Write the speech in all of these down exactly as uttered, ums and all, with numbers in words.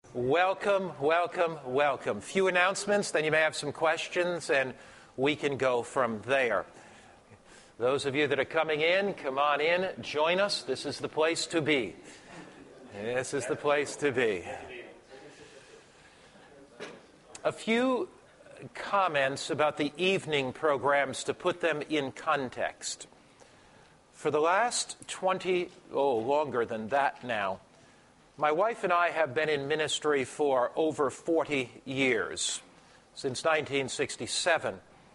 Welcome, welcome, welcome. Few announcements, then you may have some questions, and we can go from there. Those of you that are coming in, come on in, join us. This is the place to be. This is the place to be. A few comments about the evening programs to put them in context. For the last twenty, oh, longer than that now, my wife and I have been in ministry for over forty years, since nineteen sixty-seven.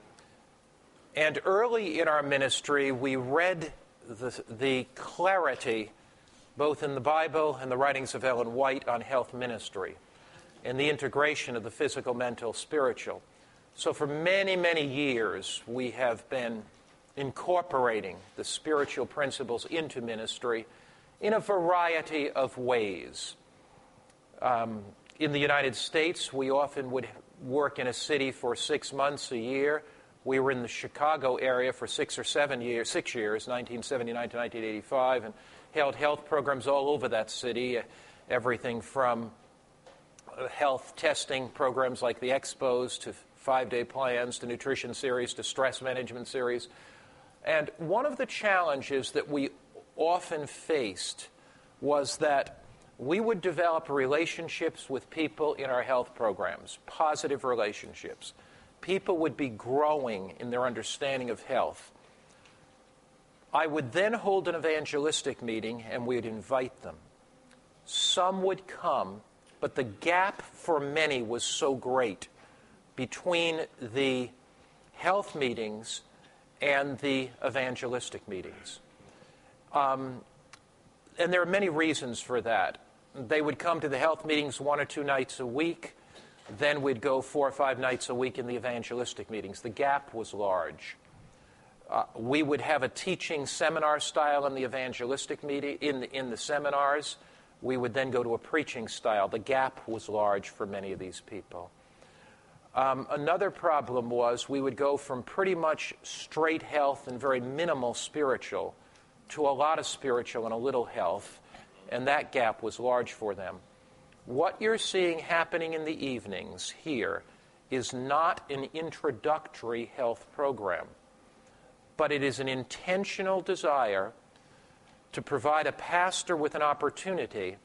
And early in our ministry, we read the, the clarity, both in the Bible and the writings of Ellen White, on health ministry and the integration of the physical, mental, spiritual. So for many, many years, we have been incorporating the spiritual principles into ministry in a variety of ways. Um, in the United States, we often would work in a city for six months a year. We were in the Chicago area for six or seven years, six years, nineteen seventy-nine to nineteen eighty-five, and held health programs all over that city, everything from health testing programs like the Expos to five-day plans to nutrition series to stress management series. And one of the challenges that we often faced was that we would develop relationships with people in our health programs, positive relationships. People would be growing in their understanding of health. I would then hold an evangelistic meeting and we'd invite them. Some would come, but the gap for many was so great between the health meetings and the evangelistic meetings. Um, and there are many reasons for that. They would come to the health meetings one or two nights a week. Then we'd go four or five nights a week in the evangelistic meetings. The gap was large. Uh, we would have a teaching seminar style in the evangelistic meeting, in the, in the seminars. We would then go to a preaching style. The gap was large for many of these people. Um, another problem was we would go from pretty much straight health and very minimal spiritual to a lot of spiritual and a little health, and that gap was large for them. What you're seeing happening in the evenings here is not an introductory health program, but it is an intentional desire to provide a pastor with an opportunity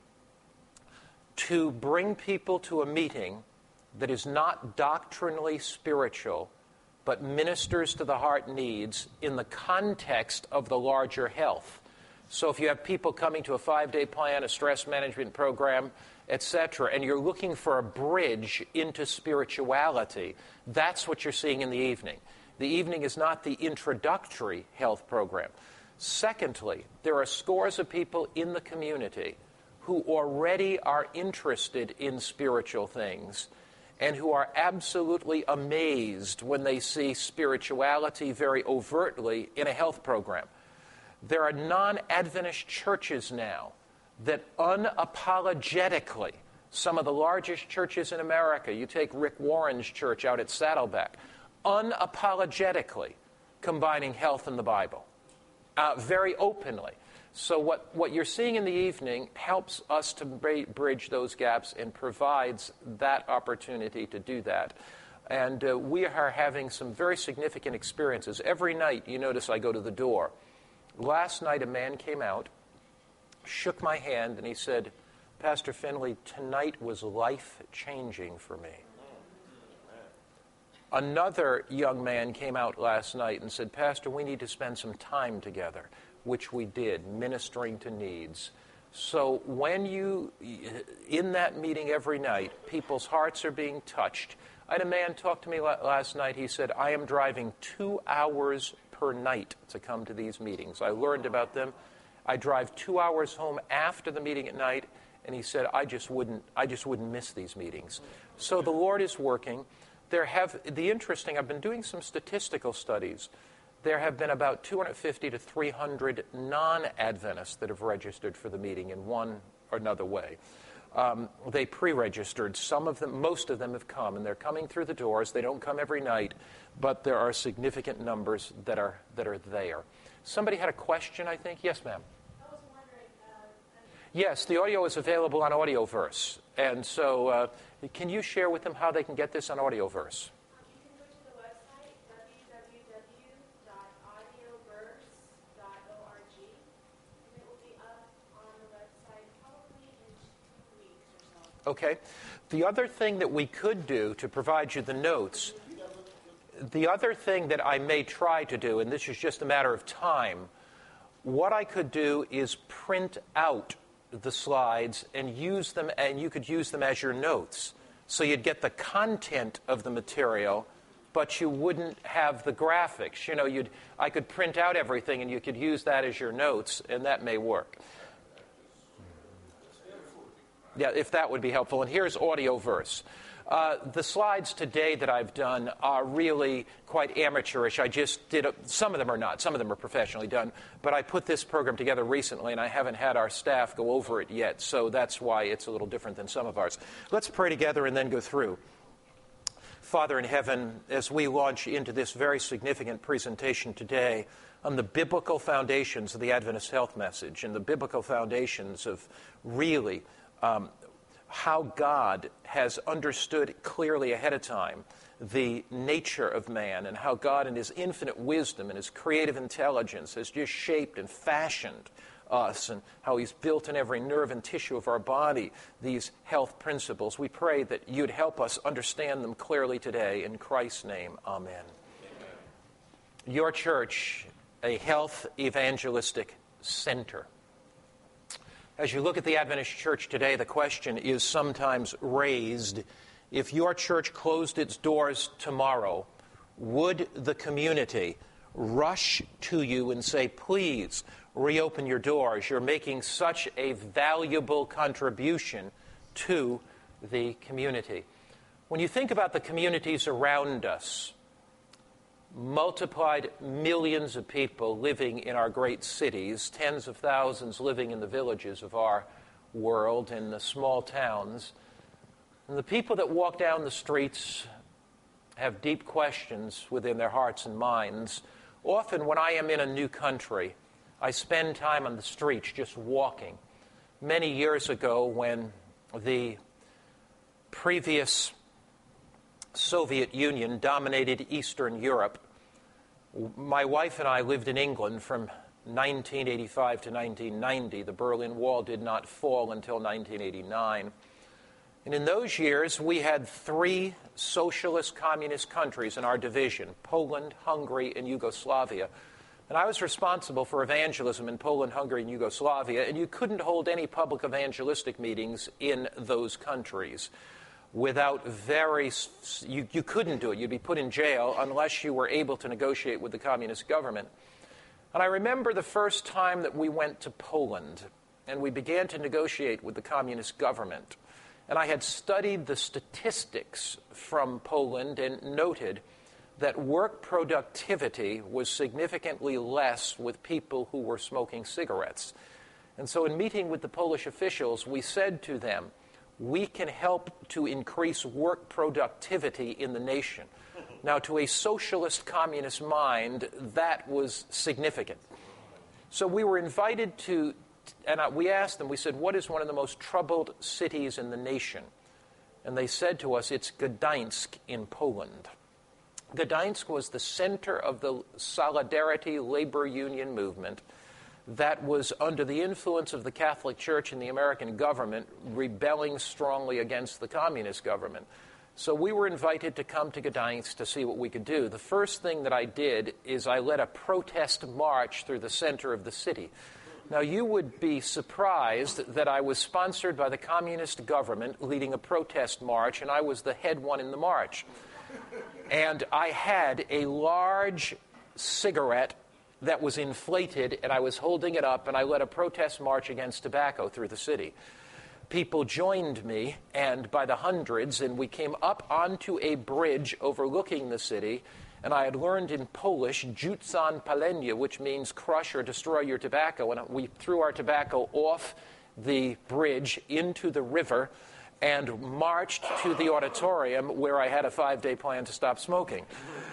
to bring people to a meeting that is not doctrinally spiritual, but ministers to the heart needs in the context of the larger health. So if you have people coming to a five-day plan, a stress management program, et cetera, and you're looking for a bridge into spirituality, that's what you're seeing in the evening. The evening is not the introductory health program. Secondly, there are scores of people in the community who already are interested in spiritual things and who are absolutely amazed when they see spirituality very overtly in a health program. There are non-Adventist churches now that unapologetically, some of the largest churches in America, you take Rick Warren's church out at Saddleback, unapologetically combining health and the Bible, uh, very openly. So what, what you're seeing in the evening helps us to bridge those gaps and provides that opportunity to do that. And uh, we are having some very significant experiences. Every night, you notice I go to the door. Last night, a man came out, shook my hand, and he said, "Pastor Finley, tonight was life-changing for me." Another young man came out last night and said, "Pastor, we need to spend some time together," which we did, ministering to needs. So when you, in that meeting every night, people's hearts are being touched. I had a man talk to me last night. He said, "I am driving two hours per night to come to these meetings. I learned about them. I drive two hours home after the meeting at night," and he said, I just wouldn't, I just wouldn't miss these meetings. So the Lord is working. There have, the interesting, I've been doing some statistical studies. There have been about two hundred fifty to three hundred non-Adventists that have registered for the meeting in one or another way. Um, they pre-registered. Some of them, most of them have come, and they're coming through the doors. They don't come every night, but there are significant numbers that are that are there. Somebody had a question, I think. Yes, ma'am. I was wondering. Uh, yes, the audio is available on Audioverse, And so uh, can you share with them how they can get this on Audioverse? Okay. The other thing that we could do to provide you the notes, the other thing that I may try to do, and this is just a matter of time, what I could do is print out the slides and use them, and you could use them as your notes. So you'd get the content of the material, but you wouldn't have the graphics. You know, you'd I could print out everything, and you could use that as your notes, and that may work. Yeah, if that would be helpful. And here's Audioverse. Uh, the slides today that I've done are really quite amateurish. I just did, a, some of them are not. Some of them are professionally done. But I put this program together recently, and I haven't had our staff go over it yet. So that's why it's a little different than some of ours. Let's pray together and then go through. Father in heaven, as we launch into this very significant presentation today on the biblical foundations of the Adventist health message and the biblical foundations of really Um, how God has understood clearly ahead of time the nature of man, and how God in his infinite wisdom and his creative intelligence has just shaped and fashioned us, and how he's built in every nerve and tissue of our body these health principles. We pray that you'd help us understand them clearly today. In Christ's name, amen. Amen. Your church, a health evangelistic center. As you look at the Adventist church today, the question is sometimes raised, if your church closed its doors tomorrow, would the community rush to you and say, please reopen your doors? You're making such a valuable contribution to the community. When you think about the communities around us, multiplied millions of people living in our great cities, tens of thousands living in the villages of our world, in the small towns. And the people that walk down the streets have deep questions within their hearts and minds. Often when I am in a new country, I spend time on the streets just walking. Many years ago, when the previous Soviet Union dominated Eastern Europe, my wife and I lived in England from nineteen eighty-five to nineteen ninety. The Berlin Wall did not fall until nineteen eighty-nine. And in those years, we had three socialist communist countries in our division: Poland, Hungary, and Yugoslavia. And I was responsible for evangelism in Poland, Hungary, and Yugoslavia, and you couldn't hold any public evangelistic meetings in those countries without very, you, you couldn't do it. You'd be put in jail unless you were able to negotiate with the communist government. And I remember the first time that we went to Poland, and we began to negotiate with the communist government. And I had studied the statistics from Poland and noted that work productivity was significantly less with people who were smoking cigarettes. And so in meeting with the Polish officials, we said to them, we can help to increase work productivity in the nation. Now, to a socialist communist mind, that was significant. So we were invited to, and we asked them, we said, what is one of the most troubled cities in the nation? And they said to us, it's Gdańsk in Poland. Gdańsk was the center of the Solidarity labor union movement that was under the influence of the Catholic Church and the American government, rebelling strongly against the communist government. So we were invited to come to Gdańsk to see what we could do. The first thing that I did is I led a protest march through the center of the city. Now, you would be surprised that I was sponsored by the communist government leading a protest march, and I was the head one in the march. And I had a large cigarette that was inflated, and I was holding it up, and I led a protest march against tobacco through the city. People joined me, and by the hundreds, and we came up onto a bridge overlooking the city, and I had learned in Polish, rzucam palenie, which means crush or destroy your tobacco, and we threw our tobacco off the bridge into the river and marched to the auditorium where I had a five-day plan to stop smoking.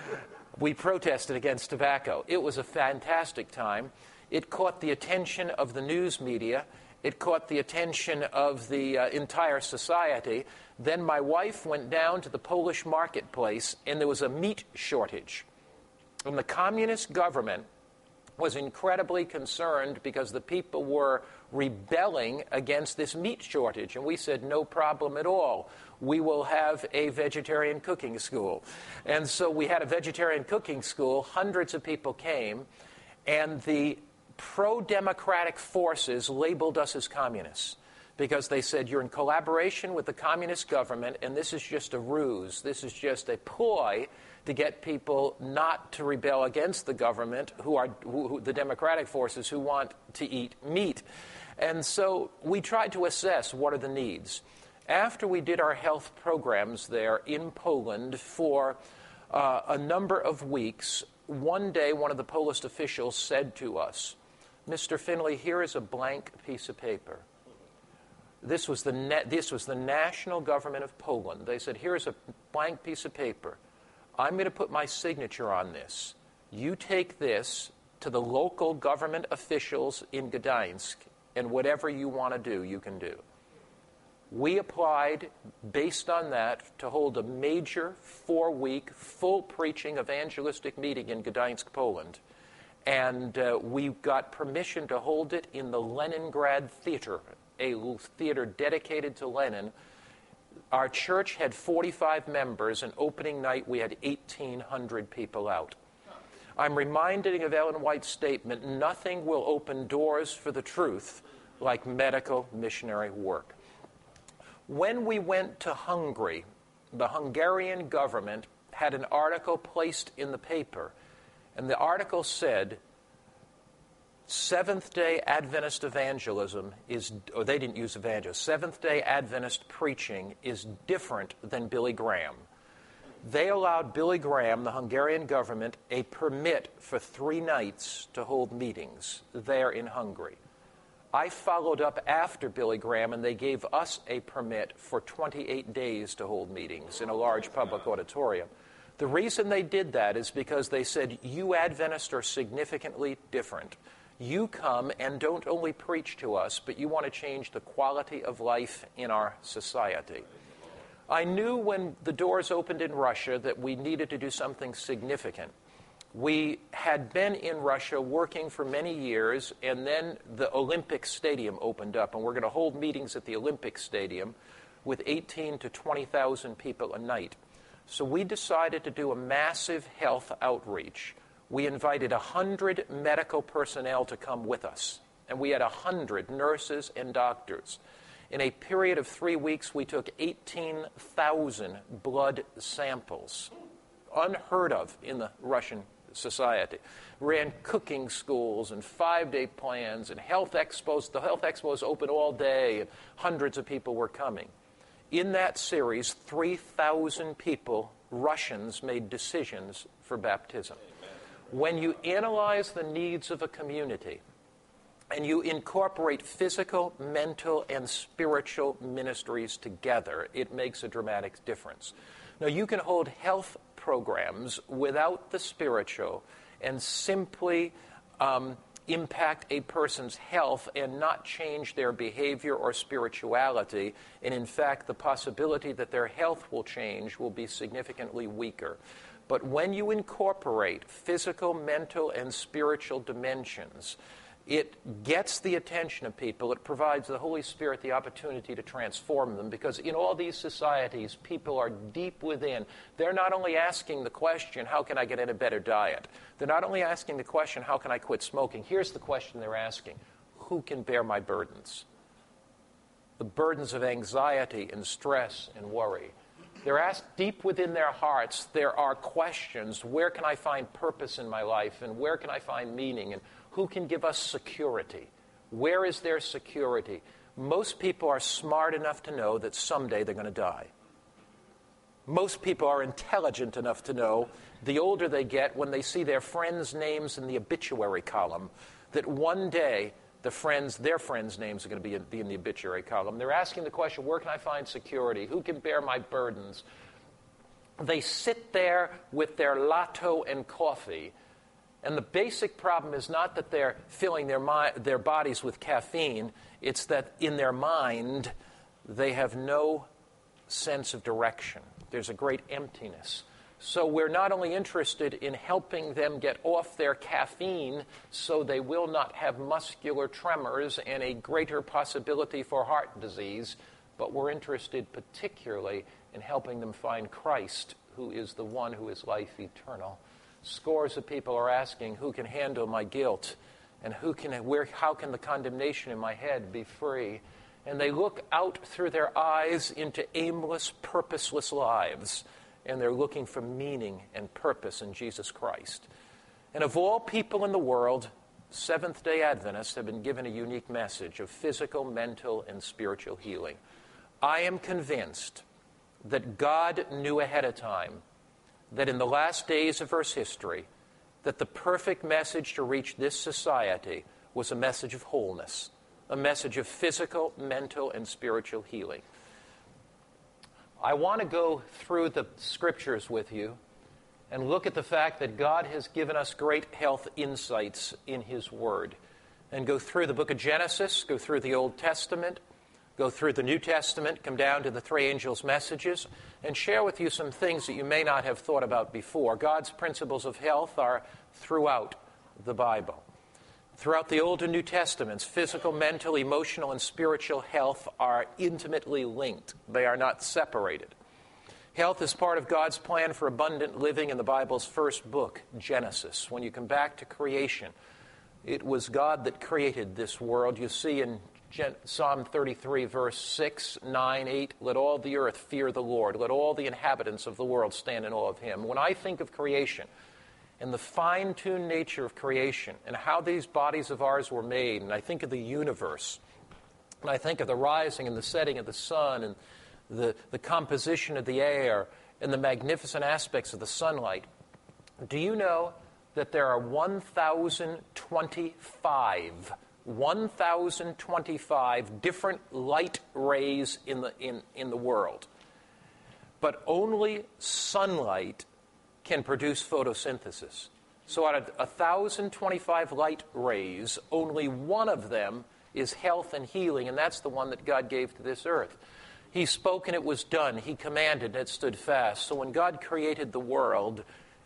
We protested against tobacco. It was a fantastic time. It caught the attention of the news media, It caught the attention of the uh, entire society. Then my wife went down to the Polish marketplace, and there was a meat shortage. And the communist government was incredibly concerned because the people were rebelling against this meat shortage. And we said, no problem at all. We will have a vegetarian cooking school. And so we had a vegetarian cooking school. Hundreds of people came. And the pro-democratic forces labeled us as communists because they said, you're in collaboration with the communist government, and this is just a ruse. This is just a ploy to get people not to rebel against the government, who are who, who, the democratic forces who want to eat meat. And so we tried to assess what are the needs. After we did our health programs there in Poland for uh, a number of weeks, one day one of the Polish officials said to us, Mister Finley, here is a blank piece of paper. This was the na- this was the national government of Poland. They said, here's a blank piece of paper. I'm going to put my signature on this. You take this to the local government officials in Gdańsk, and whatever you want to do, you can do. We applied, based on that, to hold a major four-week, full-preaching evangelistic meeting in Gdańsk, Poland. And uh, we got permission to hold it in the Leningrad Theater, a theater dedicated to Lenin. Our church had forty-five members, and opening night we had eighteen hundred people out. I'm reminded of Ellen White's statement, nothing will open doors for the truth like medical missionary work. When we went to Hungary, the Hungarian government had an article placed in the paper, and the article said, Seventh-day Adventist evangelism is, or they didn't use evangelist, Seventh-day Adventist preaching is different than Billy Graham. They allowed Billy Graham, the Hungarian government, a permit for three nights to hold meetings there in Hungary. I followed up after Billy Graham, and they gave us a permit for twenty-eight days to hold meetings in a large public auditorium. The reason they did that is because they said, you Adventists are significantly different. You come and don't only preach to us, but you want to change the quality of life in our society. I knew when the doors opened in Russia that we needed to do something significant. We had been in Russia working for many years, and then the Olympic Stadium opened up, and we're going to hold meetings at the Olympic Stadium with eighteen to twenty thousand people a night. So we decided to do a massive health outreach. We invited one hundred medical personnel to come with us, and we had one hundred nurses and doctors. In a period of three weeks, we took eighteen thousand blood samples, unheard of in the Russian society. Ran cooking schools and five-day plans and health expos. The health expos open all day, and hundreds of people were coming. In that series, three thousand people, Russians, made decisions for baptism. When you analyze the needs of a community and you incorporate physical, mental, and spiritual ministries together, it makes a dramatic difference. Now, you can hold health programs without the spiritual and simply um, impact a person's health and not change their behavior or spirituality. And in fact, the possibility that their health will change will be significantly weaker. But when you incorporate physical, mental, and spiritual dimensions, it gets the attention of people. It provides the Holy Spirit the opportunity to transform them, because in all these societies, people are deep within. They're not only asking the question, how can I get in a better diet? They're not only asking the question, how can I quit smoking? Here's the question they're asking: who can bear my burdens? The burdens of anxiety and stress and worry. They're asked deep within their hearts, there are questions. Where can I find purpose in my life? And where can I find meaning? And who can give us security? Where is their security? Most people are smart enough to know that someday they're going to die. Most people are intelligent enough to know, the older they get, when they see their friends' names in the obituary column, that one day the friends, their friends' names are going to be in, be in the obituary column. They're asking the question, where can I find security? Who can bear my burdens? They sit there with their lotto and coffee, And the basic problem is not that they're filling their, mi- their bodies with caffeine. It's that in their mind, they have no sense of direction. There's a great emptiness. So we're not only interested in helping them get off their caffeine so they will not have muscular tremors and a greater possibility for heart disease, but we're interested particularly in helping them find Christ, who is the one who is life eternal. Scores of people are asking, who can handle my guilt? And who can, where, how can the condemnation in my head be free? And they look out through their eyes into aimless, purposeless lives, and they're looking for meaning and purpose in Jesus Christ. And of all people in the world, Seventh-day Adventists have been given a unique message of physical, mental, and spiritual healing. I am convinced that God knew ahead of time that in the last days of Earth's history, that the perfect message to reach this society was a message of wholeness, a message of physical, mental, and spiritual healing. I want to go through the scriptures with you and look at the fact that God has given us great health insights in His Word, and go through the book of Genesis, go through the Old Testament, go through the New Testament, come down to the three angels' messages, and share with you some things that you may not have thought about before. God's principles of health are throughout the Bible. Throughout the Old and New Testaments, physical, mental, emotional, and spiritual health are intimately linked. They are not separated. Health is part of God's plan for abundant living in the Bible's first book, Genesis. When you come back to creation, it was God that created this world. You see in Psalm thirty-three, verse six, nine, eight, let all the earth fear the Lord. Let all the inhabitants of the world stand in awe of Him. When I think of creation and the fine-tuned nature of creation and how these bodies of ours were made, and I think of the universe, and I think of the rising and the setting of the sun and the, the composition of the air and the magnificent aspects of the sunlight, do you know that there are one thousand twenty-five one thousand twenty-five different light rays in the, in, in the world. But only sunlight can produce photosynthesis. So out of one thousand twenty-five light rays, only one of them is health and healing, and that's the one that God gave to this earth. He spoke and it was done. He commanded and it stood fast. So when God created the world,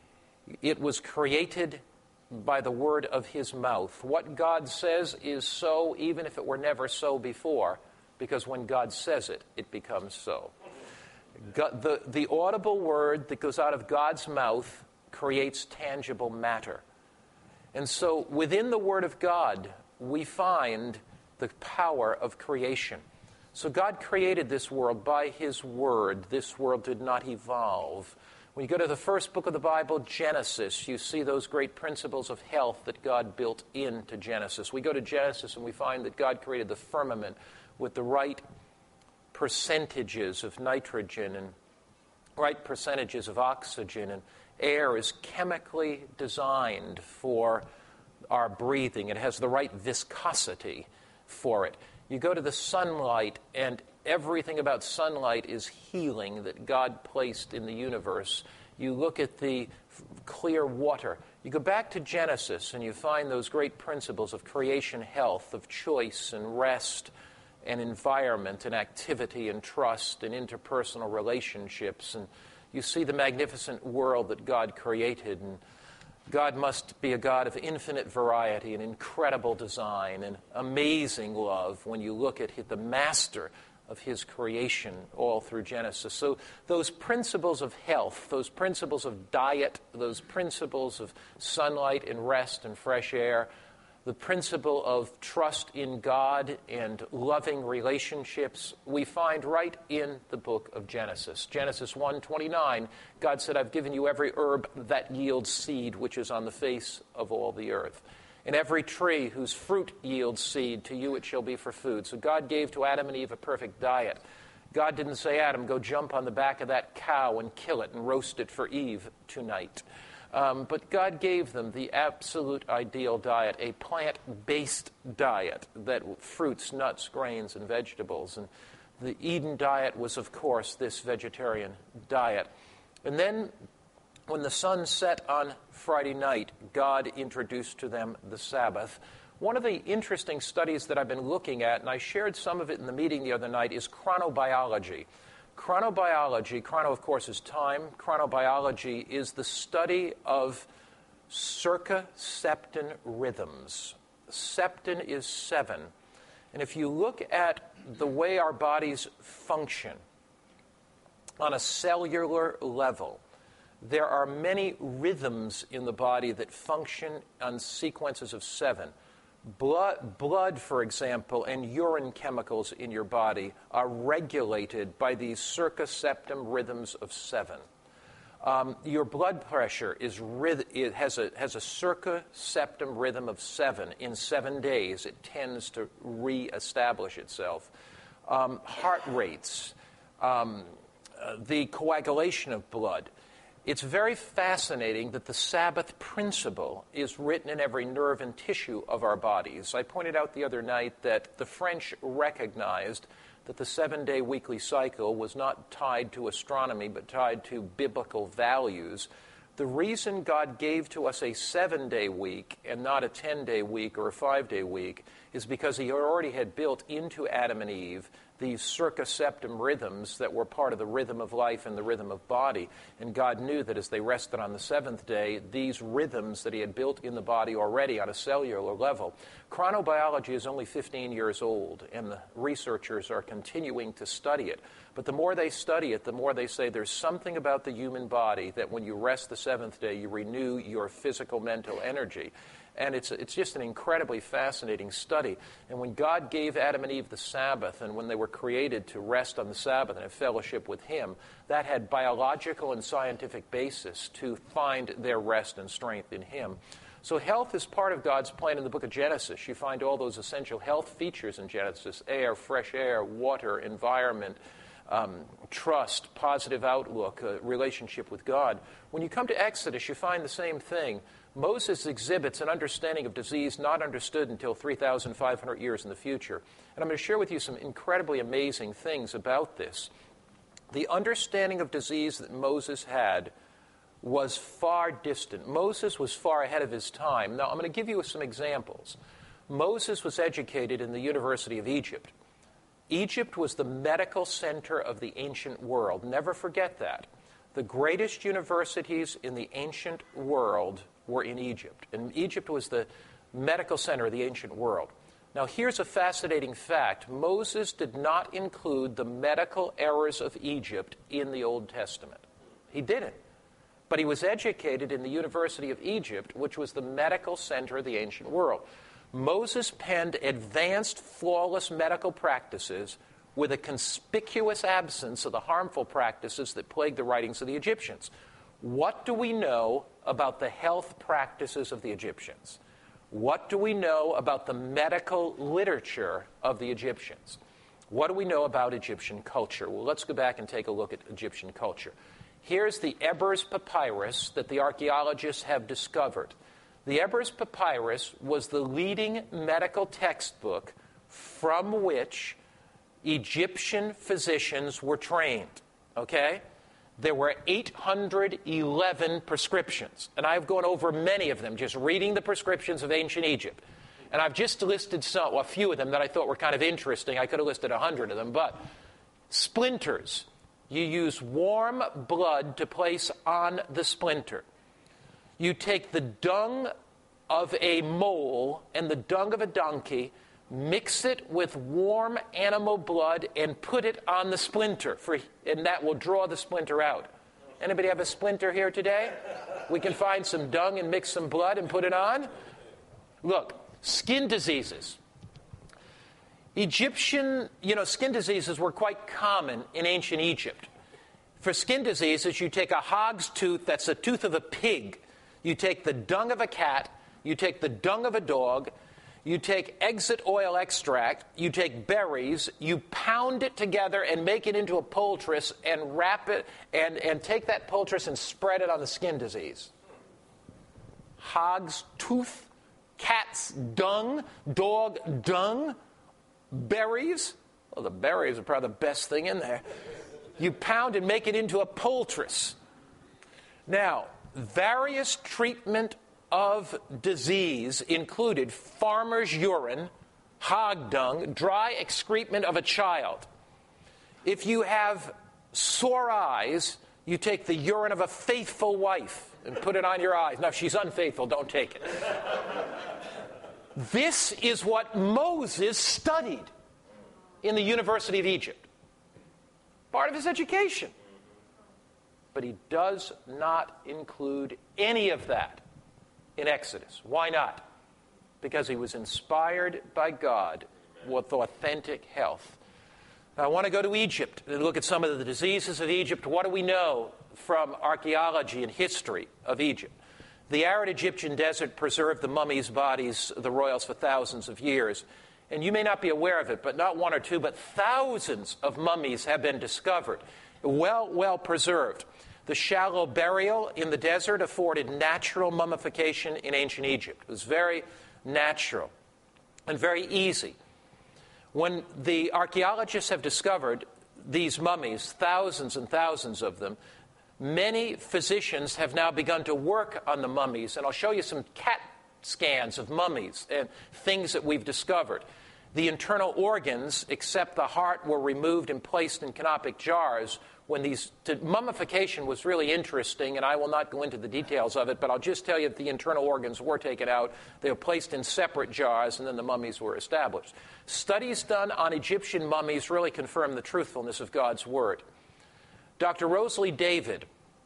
it was created by the word of His mouth. What God says is so, even if it were never so before, because when God says it, it becomes so. God, the, the audible word that goes out of God's mouth creates tangible matter. And so within the Word of God, we find the power of creation. So God created this world by His Word. This world did not evolve. When you go to the first book of the Bible, Genesis, you see those great principles of health that God built into Genesis. We go to Genesis and we find that God created the firmament with the right percentages of nitrogen and right percentages of oxygen, and air is chemically designed for our breathing. It has the right viscosity for it. You go to the sunlight, and everything about sunlight is healing that God placed in the universe. You look at the f- clear water. You go back to Genesis, and you find those great principles of creation health, of choice and rest and environment and activity and trust and interpersonal relationships. And you see the magnificent world that God created. And God must be a God of infinite variety and incredible design and amazing love when you look at the master of His creation all through Genesis. So those principles of health, those principles of diet, those principles of sunlight and rest and fresh air, the principle of trust in God and loving relationships, we find right in the book of Genesis. Genesis one twenty-nine, God said, I've given you every herb that yields seed, which is on the face of all the earth. And every tree whose fruit yields seed, to you it shall be for food. So God gave to Adam and Eve a perfect diet. God didn't say, Adam, go jump on the back of that cow and kill it and roast it for Eve tonight. Um, but God gave them the absolute ideal diet, a plant-based diet that fruits, nuts, grains, and vegetables. And the Eden diet was, of course, this vegetarian diet. And then when the sun set on Friday night, God introduced to them the Sabbath. One of the interesting studies that I've been looking at, and I shared some of it in the meeting the other night, is chronobiology. Chronobiology, chrono, of course, is time. Chronobiology is the study of circa-septon rhythms. Septon is seven. And if you look at the way our bodies function on a cellular level, there are many rhythms in the body that function on sequences of seven. Blood, blood, for example, and urine chemicals in your body are regulated by these circa-septum rhythms of seven. Um, your blood pressure is ryth- it has a has a circa-septum rhythm of seven. In seven days, it tends to reestablish itself. Um, heart rates, um, uh, the coagulation of blood. It's very fascinating that the Sabbath principle is written in every nerve and tissue of our bodies. I pointed out the other night that the French recognized that the seven-day weekly cycle was not tied to astronomy, but tied to biblical values. The reason God gave to us a seven-day week and not a ten-day week or a five-day week is because he already had built into Adam and Eve these circa-septum rhythms that were part of the rhythm of life and the rhythm of body. And God knew that as they rested on the seventh day, these rhythms that he had built in the body already on a cellular level. Chronobiology is only fifteen years old, and the researchers are continuing to study it. But the more they study it, the more they say there's something about the human body that when you rest the seventh day, you renew your physical, mental energy. And it's it's just an incredibly fascinating study. And when God gave Adam and Eve the Sabbath, and when they were created to rest on the Sabbath and have fellowship with him, that had biological and scientific basis to find their rest and strength in him. So health is part of God's plan in the book of Genesis. You find all those essential health features in Genesis: air, fresh air, water, environment, Um, trust, positive outlook, uh, relationship with God. When you come to Exodus, you find the same thing. Moses exhibits an understanding of disease not understood until three thousand five hundred years in the future. And I'm going to share with you some incredibly amazing things about this. The understanding of disease that Moses had was far distant. Moses was far ahead of his time. Now, I'm going to give you some examples. Moses was educated in the University of Egypt. Egypt was the medical center of the ancient world. Never forget that. The greatest universities in the ancient world were in Egypt. And Egypt was the medical center of the ancient world. Now, here's a fascinating fact. Moses did not include the medical errors of Egypt in the Old Testament. He didn't. But he was educated in the University of Egypt, which was the medical center of the ancient world. Moses penned advanced, flawless medical practices with a conspicuous absence of the harmful practices that plagued the writings of the Egyptians. What do we know about the health practices of the Egyptians? What do we know about the medical literature of the Egyptians? What do we know about Egyptian culture? Well, let's go back and take a look at Egyptian culture. Here's the Ebers Papyrus that the archaeologists have discovered. The Ebers Papyrus was the leading medical textbook from which Egyptian physicians were trained, okay? There were eight hundred eleven prescriptions, and I've gone over many of them, just reading the prescriptions of ancient Egypt. And I've just listed some, well, a few of them that I thought were kind of interesting. I could have listed one hundred of them, but splinters. You use warm blood to place on the splinter. You take the dung of a mole and the dung of a donkey, mix it with warm animal blood, and put it on the splinter, for, and that will draw the splinter out. Anybody have a splinter here today? We can find some dung and mix some blood and put it on. Look, skin diseases. Egyptian, you know, skin diseases were quite common in ancient Egypt. For skin diseases, you take a hog's tooth, that's the tooth of a pig. You take the dung of a cat, you take the dung of a dog, you take exit oil extract, you take berries, you pound it together and make it into a poultice and wrap it, and, and take that poultice and spread it on the skin disease. Hog's tooth, cat's dung, dog dung, berries. Well, the berries are probably the best thing in there. You pound and make it into a poultice. Now, various treatment of disease included farmer's urine, hog dung, dry excrement of a child. If you have sore eyes, you take the urine of a faithful wife and put it on your eyes. Now, if she's unfaithful, don't take it. This is what Moses studied in the University of Egypt. Part of his education. But he does not include any of that in Exodus. Why not? Because he was inspired by God with authentic health. Now, I want to go to Egypt and look at some of the diseases of Egypt. What do we know from archaeology and history of Egypt? The arid Egyptian desert preserved the mummies' bodies, the royals, for thousands of years. And you may not be aware of it, but not one or two, but thousands of mummies have been discovered, well, well preserved. The shallow burial in the desert afforded natural mummification in ancient Egypt. It was very natural and very easy. When the archaeologists have discovered these mummies, thousands and thousands of them, many physicians have now begun to work on the mummies, and I'll show you some CAT scans of mummies and things that we've discovered. The internal organs, except the heart, were removed and placed in canopic jars. When these to, mummification was really interesting, and I will not go into the details of it, but I'll just tell you that the internal organs were taken out. They were placed in separate jars, and then the mummies were established. Studies done on Egyptian mummies really confirm the truthfulness of God's Word. Doctor Rosalie David,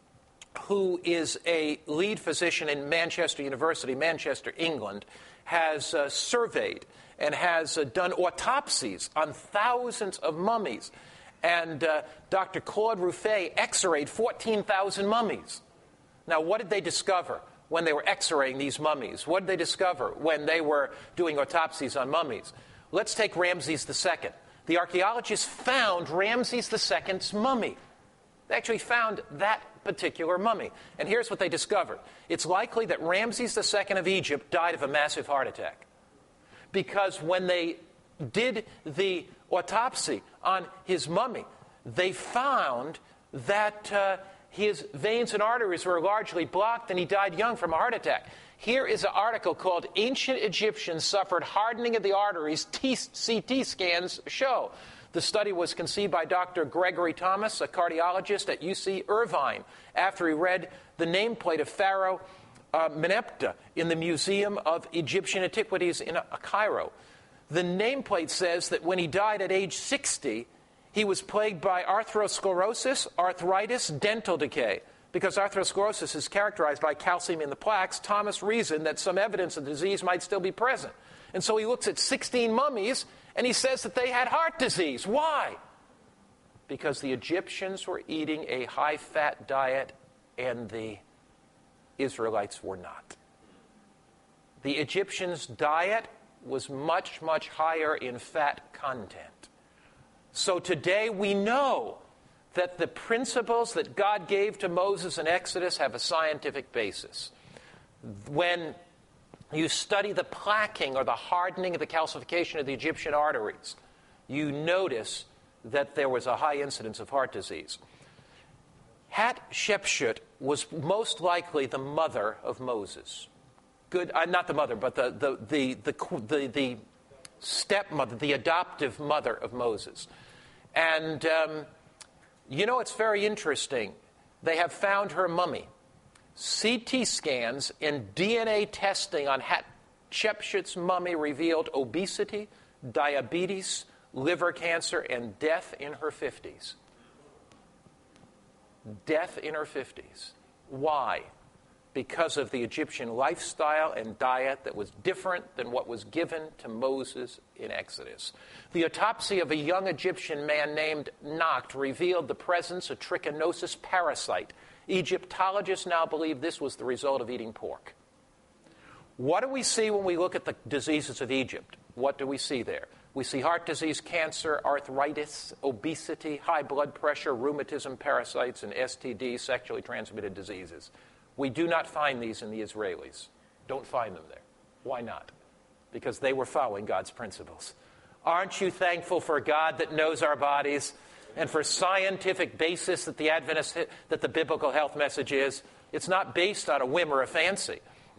who is a lead physician in Manchester University, Manchester, England, has uh, surveyed and has uh, done autopsies on thousands of mummies. And uh, Doctor Claude Ruffet x-rayed fourteen thousand mummies. Now, what did they discover when they were x-raying these mummies? What did they discover when they were doing autopsies on mummies? Let's take Ramses the Second. The archaeologists found Ramses the Second's mummy. They actually found that particular mummy. And here's what they discovered. It's likely that Ramses the Second of Egypt died of a massive heart attack. Because when they did the autopsy on his mummy, they found that uh, his veins and arteries were largely blocked and he died young from a heart attack. Here is an article called Ancient Egyptians Suffered Hardening of the Arteries, C T Scans Show. The study was conceived by Doctor Gregory Thomas, a cardiologist at U C Irvine, after he read the nameplate of Pharaoh uh, Meneptah in the Museum of Egyptian Antiquities in uh, Cairo. The nameplate says that when he died at age sixty, he was plagued by atherosclerosis, arthritis, dental decay. Because atherosclerosis is characterized by calcium in the plaques, Thomas reasoned that some evidence of the disease might still be present. And so he looks at sixteen mummies, and he says that they had heart disease. Why? Because the Egyptians were eating a high-fat diet, and the Israelites were not. The Egyptians' diet was much, much higher in fat content. So today we know that the principles that God gave to Moses in Exodus have a scientific basis. When you study the plaquing or the hardening of the calcification of the Egyptian arteries, you notice that there was a high incidence of heart disease. Hatshepsut was most likely the mother of Moses. Good, uh, not the mother, but the the, the the the the stepmother, the adoptive mother of Moses. And um, you know, it's very interesting. They have found her mummy. C T scans and D N A testing on Hatshepsut's mummy revealed obesity, diabetes, liver cancer, and death in her fifties. Death in her fifties. Why? Because of the Egyptian lifestyle and diet that was different than what was given to Moses in Exodus. The autopsy of a young Egyptian man named Nakht revealed the presence of trichinosis parasite. Egyptologists now believe this was the result of eating pork. What do we see when we look at the diseases of Egypt? What do we see there? We see heart disease, cancer, arthritis, obesity, high blood pressure, rheumatism, parasites, and S T Ds, sexually transmitted diseases. We do not find these in the Israelis. Don't find them there. Why not? Because they were following God's principles. Aren't you thankful for God that knows our bodies? and for scientific basis that the Adventist, that the biblical health message is. It's not based on a whim or a fancy.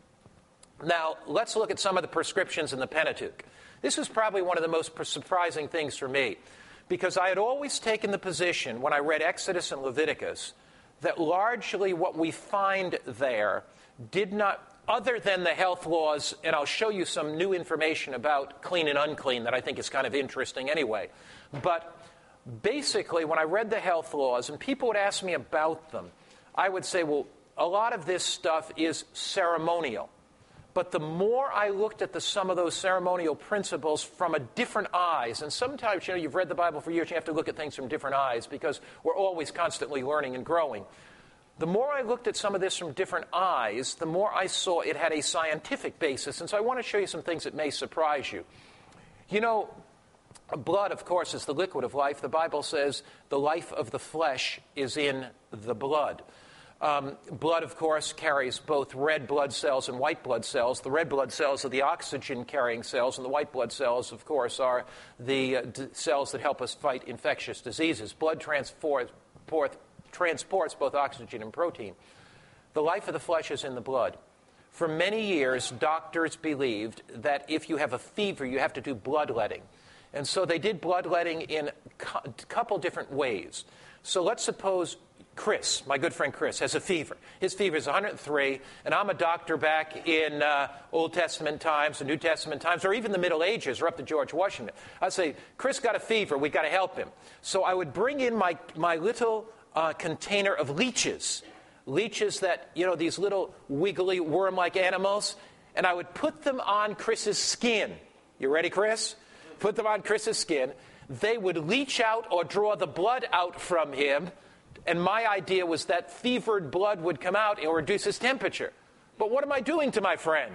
Now, let's look at some of the prescriptions in the Pentateuch. This was probably one of the most surprising things for me, because I had always taken the position, when I read Exodus and Leviticus, that largely what we find there did not, other than the health laws, and I'll show you some new information about clean and unclean that I think is kind of interesting anyway. But basically, when I read the health laws, and people would ask me about them, I would say, well, a lot of this stuff is ceremonial. But the more I looked at the, some of those ceremonial principles from a different eyes, and sometimes, you know, you've read the Bible for years, you have to look at things from different eyes because we're always constantly learning and growing. The more I looked at some of this from different eyes, the more I saw it had a scientific basis. And so I want to show you some things that may surprise you. You know, blood, of course, is the liquid of life. The Bible says the life of the flesh is in the blood. Um, blood, of course, carries both red blood cells and white blood cells. The red blood cells are the oxygen-carrying cells, and the white blood cells, of course, are the uh, d- cells that help us fight infectious diseases. Blood transport, port, transports both oxygen and protein. The life of the flesh is in the blood. For many years, doctors believed that if you have a fever, you have to do bloodletting. And so they did bloodletting in a couple different ways. So let's suppose Chris, my good friend Chris, has a fever. His fever is one hundred three, and I'm a doctor back in uh, Old Testament times, or New Testament times, or even the Middle Ages, or up to George Washington. I'd say, Chris got a fever, we've got to help him. So I would bring in my, my little uh, container of leeches, leeches that, you know, these little wiggly worm-like animals, and I would put them on Chris's skin. You ready, Chris? Put them on Chris's skin. They would leach out or draw the blood out from him. And my idea was that fevered blood would come out and reduce his temperature. But what am I doing to my friend?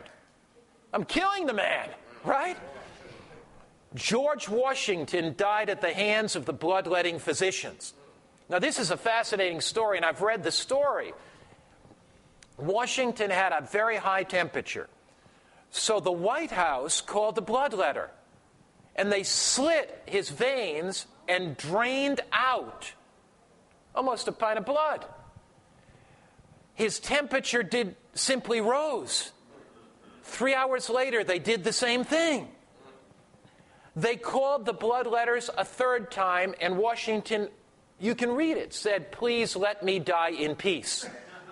I'm killing the man, right? George Washington died at the hands of the bloodletting physicians. Now, this is a fascinating story, and I've read the story. Washington had a very high temperature. So the White House called the bloodletter. And they slit his veins and drained out almost a pint of blood. His temperature did simply rose. Three hours later, they did the same thing. They called the bloodletters a third time, and Washington, you can read it, said, "Please let me die in peace."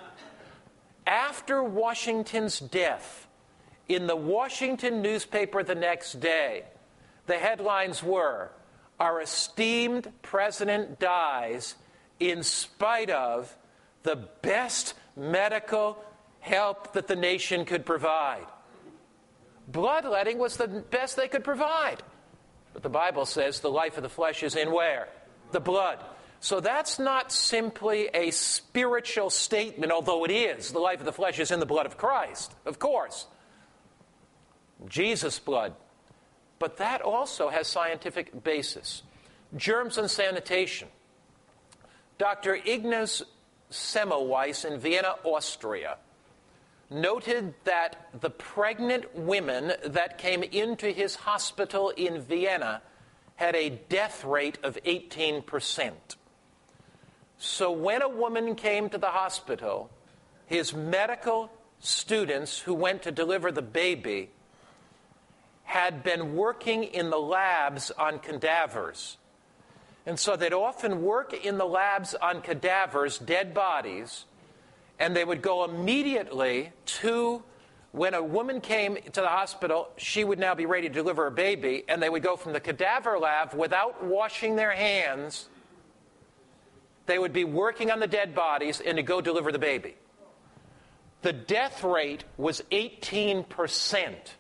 After Washington's death, in the Washington newspaper the next day, the headlines were, "Our esteemed president dies in spite of the best medical help that the nation could provide." Bloodletting was the best they could provide. But the Bible says the life of the flesh is in where? The blood. So that's not simply a spiritual statement, although it is. The life of the flesh is in the blood of Christ, of course. Jesus' blood. But that also has scientific basis. Germs and sanitation. Doctor Ignaz Semmelweis in Vienna, Austria, noted that the pregnant women that came into his hospital in Vienna had a death rate of eighteen percent. So when a woman came to the hospital, his medical students who went to deliver the baby had been working in the labs on cadavers. And so they'd often work in the labs on cadavers, dead bodies, and they would go immediately to, when a woman came to the hospital, she would now be ready to deliver a baby, and they would go from the cadaver lab without washing their hands. They would be working on the dead bodies and to go deliver the baby. The death rate was eighteen percent.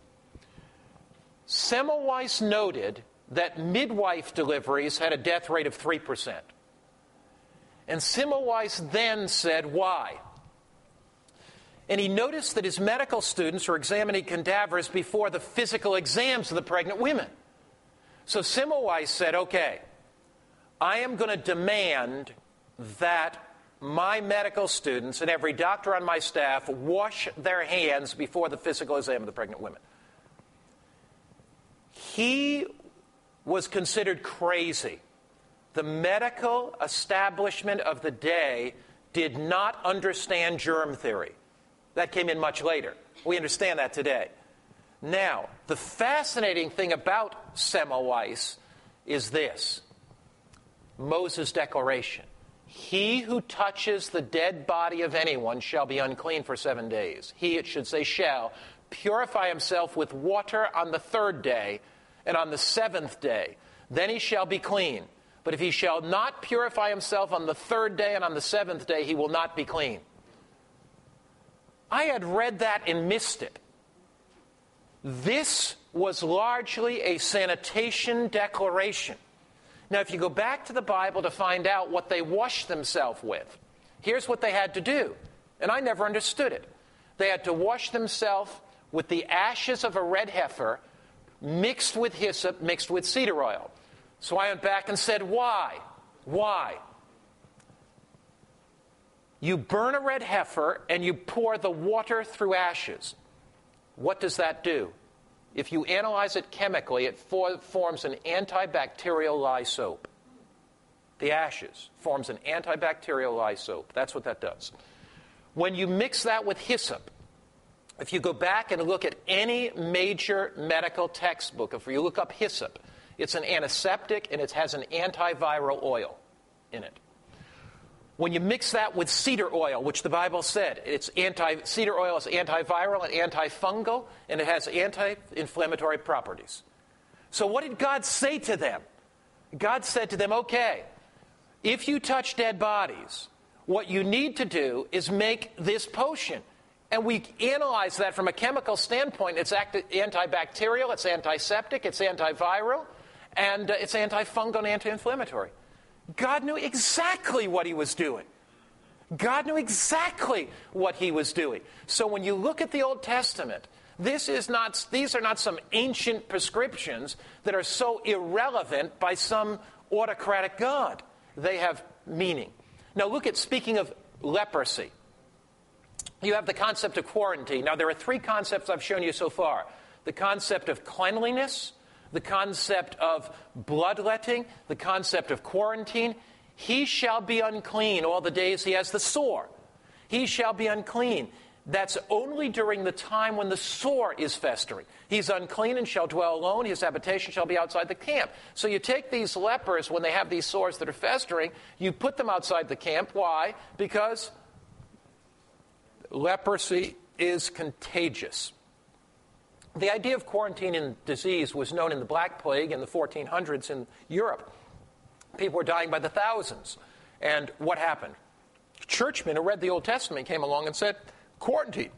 Semmelweis noted that midwife deliveries had a death rate of three percent. And Semmelweis then said, why? And he noticed that his medical students were examining cadavers before the physical exams of the pregnant women. So Semmelweis said, okay, I am going to demand that my medical students and every doctor on my staff wash their hands before the physical exam of the pregnant women. He was considered crazy. The medical establishment of the day did not understand germ theory. That came in much later. We understand that today. Now, the fascinating thing about Semmelweis is this. Moses' declaration. He who touches the dead body of anyone shall be unclean for seven days. He, it should say, shall purify himself with water on the third day, and on the seventh day. Then he shall be clean. But if he shall not purify himself on the third day and on the seventh day, he will not be clean. I had read that and missed it. This was largely a sanitation declaration. Now, if you go back to the Bible to find out what they washed themselves with, here's what they had to do. And I never understood it. They had to wash themselves with the ashes of a red heifer mixed with hyssop, mixed with cedar oil. So I went back and said, why? Why? You burn a red heifer and you pour the water through ashes. What does that do? If you analyze it chemically, it for, forms an antibacterial lye soap. The ashes forms an antibacterial lye soap. That's what that does. When you mix that with hyssop, if you go back and look at any major medical textbook, if you look up hyssop, it's an antiseptic and it has an antiviral oil in it. When you mix that with cedar oil, which the Bible said, it's anti, cedar oil is antiviral and antifungal, and it has anti-inflammatory properties. So what did God say to them? God said to them, okay, if you touch dead bodies, what you need to do is make this potion. And we analyze that from a chemical standpoint. It's antibacterial, it's antiseptic, it's antiviral, and uh, it's antifungal and anti-inflammatory. God knew exactly what he was doing. God knew exactly what he was doing. So when you look at the Old Testament, this is not, these are not some ancient prescriptions that are so irrelevant by some autocratic God. They have meaning. Now look at, speaking of leprosy, you have the concept of quarantine. Now there are three concepts I've shown you so far. The concept of cleanliness, the concept of bloodletting, the concept of quarantine. He shall be unclean all the days he has the sore. He shall be unclean. That's only during the time when the sore is festering. He's unclean and shall dwell alone. His habitation shall be outside the camp. So you take these lepers when they have these sores that are festering, you put them outside the camp. Why? Because leprosy is contagious. The idea of quarantining disease was known in the Black Plague in the fourteen hundreds in Europe. People were dying by the thousands. And what happened? Churchmen who read the Old Testament came along and said, quarantine.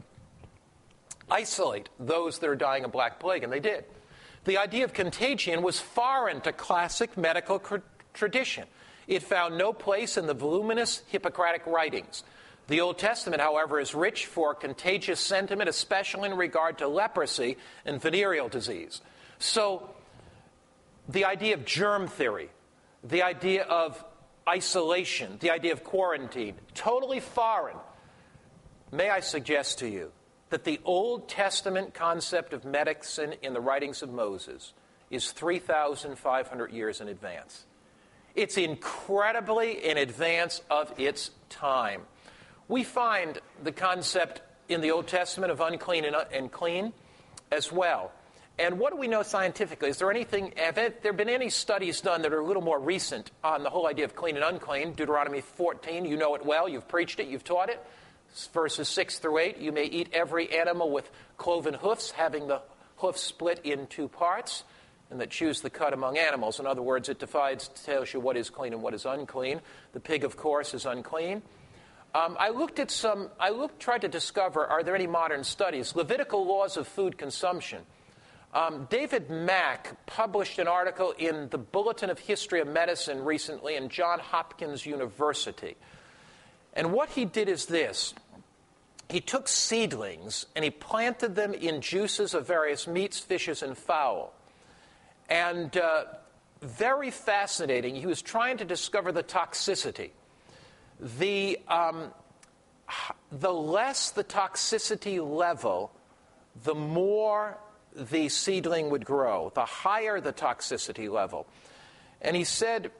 Isolate those that are dying of Black Plague, and they did. The idea of contagion was foreign to classic medical cr- tradition. It found no place in the voluminous Hippocratic writings. The Old Testament, however, is rich for contagious sentiment, especially in regard to leprosy and venereal disease. So the idea of germ theory, the idea of isolation, the idea of quarantine, totally foreign. May I suggest to you that the Old Testament concept of medicine in the writings of Moses is three thousand five hundred years in advance. It's incredibly in advance of its time. We find the concept in the Old Testament of unclean and, uh, and clean as well. And what do we know scientifically? Is there anything, have there been any studies done that are a little more recent on the whole idea of clean and unclean? Deuteronomy fourteen, you know it well, you've preached it, you've taught it. Verses six through eight, you may eat every animal with cloven hoofs, having the hoof split in two parts, and that choose the cut among animals. In other words, it divides, tells you what is clean and what is unclean. The pig, of course, is unclean. Um, I looked at some, I looked, tried to discover, are there any modern studies? Levitical laws of food consumption. Um, David Mack published an article in the Bulletin of History of Medicine recently in Johns Hopkins University. And what he did is this. He took seedlings and he planted them in juices of various meats, fishes, and fowl. And uh, very fascinating, he was trying to discover the toxicity. The, um, the less the toxicity level, the more the seedling would grow, the higher the toxicity level. And he said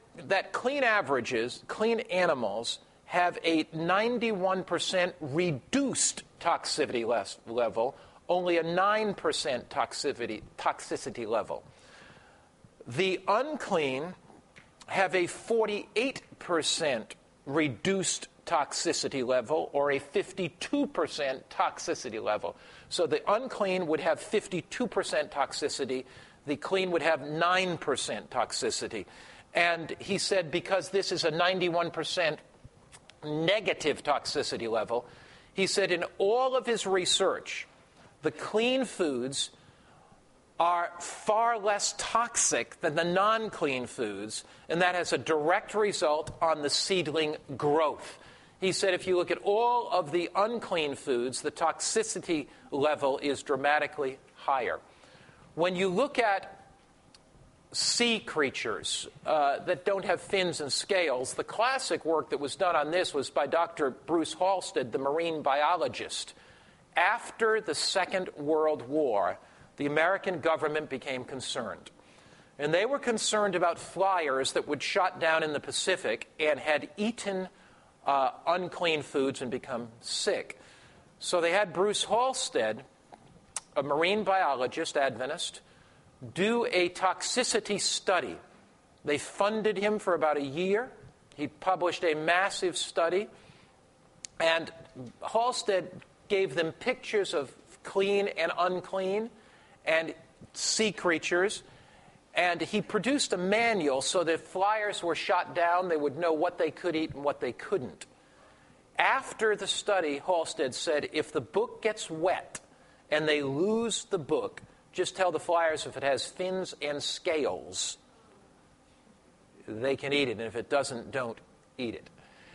that clean averages, clean animals, have a ninety-one percent reduced toxicity les- level, only a nine percent toxicity, toxicity level. The unclean have a forty-eight percent reduced toxicity level, or a fifty-two percent toxicity level. So the unclean would have fifty-two percent toxicity, the clean would have nine percent toxicity. And he said because this is a ninety-one percent negative toxicity level, he said in all of his research, the clean foods are far less toxic than the non-clean foods, and that has a direct result on the seedling growth. He said if you look at all of the unclean foods, the toxicity level is dramatically higher. When you look at sea creatures uh, that don't have fins and scales, the classic work that was done on this was by Doctor Bruce Halstead, the marine biologist. After the Second World War, the American government became concerned. And they were concerned about flyers that would shot down in the Pacific and had eaten uh, unclean foods and become sick. So they had Bruce Halstead, a marine biologist, Adventist, do a toxicity study. They funded him for about a year. He published a massive study. And Halstead gave them pictures of clean and unclean and sea creatures. And he produced a manual so that if flyers were shot down, they would know what they could eat and what they couldn't. After the study, Halstead said, if the book gets wet and they lose the book, just tell the flyers if it has fins and scales, they can eat it. And if it doesn't, don't eat it.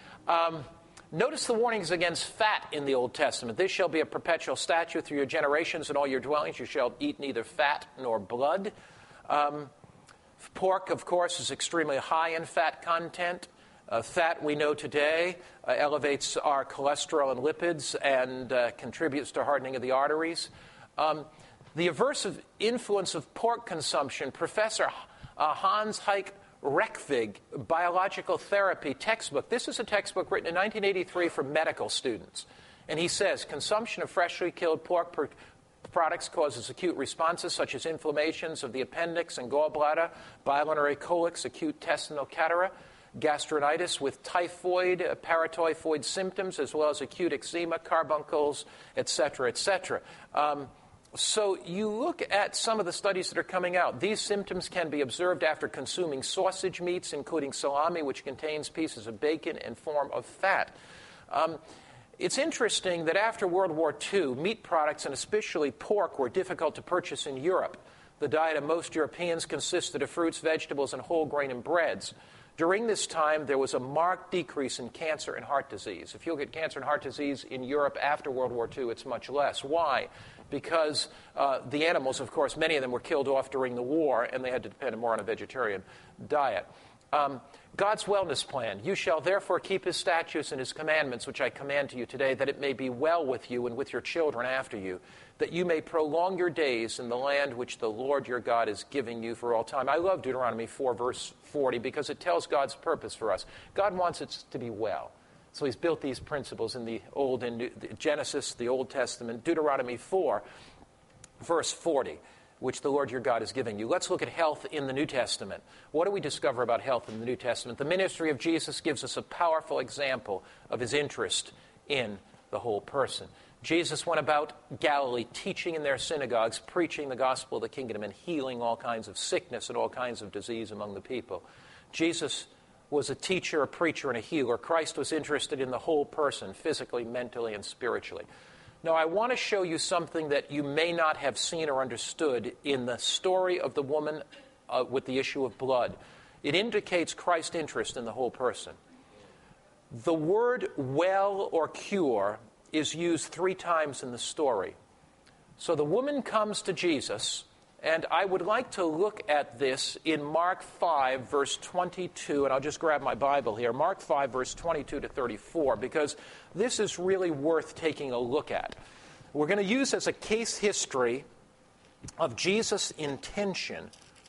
Um, notice the warnings against fat in the Old Testament. This shall be a perpetual statute through your generations and all your dwellings. You shall eat neither fat nor blood. Um, pork, of course, is extremely high in fat content. Uh, fat, we know today, uh, elevates our cholesterol and lipids and uh, contributes to hardening of the arteries. Um, The aversive influence of pork consumption, Professor uh, Hans Heik Rechvig, Biological Therapy textbook. This is a textbook written in nineteen eighty-three for medical students. And he says, consumption of freshly killed pork per- products causes acute responses such as inflammations of the appendix and gallbladder, biliary colics, acute intestinal catara, gastronitis with typhoid, uh, paratyphoid symptoms, as well as acute eczema, carbuncles, et cetera, et cetera. Um, So you look at some of the studies that are coming out. These symptoms can be observed after consuming sausage meats, including salami, which contains pieces of bacon in form of fat. Um, it's interesting that after World War Two, meat products, and especially pork, were difficult to purchase in Europe. The diet of most Europeans consisted of fruits, vegetables, and whole grain and breads. During this time, there was a marked decrease in cancer and heart disease. If you look at cancer and heart disease in Europe after World War Two, it's much less. Why? Because uh, the animals, of course, many of them were killed off during the war, and they had to depend more on a vegetarian diet. Um, God's wellness plan. You shall therefore keep his statutes and his commandments, which I command to you today, that it may be well with you and with your children after you, that you may prolong your days in the land which the Lord your God is giving you for all time. I love Deuteronomy four, verse forty, because it tells God's purpose for us. God wants it to be well. So he's built these principles in the Old and New, Genesis, the Old Testament, Deuteronomy four, verse forty, which the Lord your God is giving you. Let's look at health in the New Testament. What do we discover about health in the New Testament? The ministry of Jesus gives us a powerful example of his interest in the whole person. Jesus went about Galilee, teaching in their synagogues, preaching the gospel of the kingdom, and healing all kinds of sickness and all kinds of disease among the people. Jesus was a teacher, a preacher, and a healer. Christ was interested in the whole person, physically, mentally, and spiritually. Now, I want to show you something that you may not have seen or understood in the story of the woman uh, with the issue of blood. It indicates Christ's interest in the whole person. The word well or cure is used three times in the story. So the woman comes to Jesus, and I would like to look at this in Mark five, verse twenty-two, and I'll just grab my Bible here. Mark five, verse twenty-two to thirty-four, because this is really worth taking a look at. We're going to use as a case history of Jesus' intention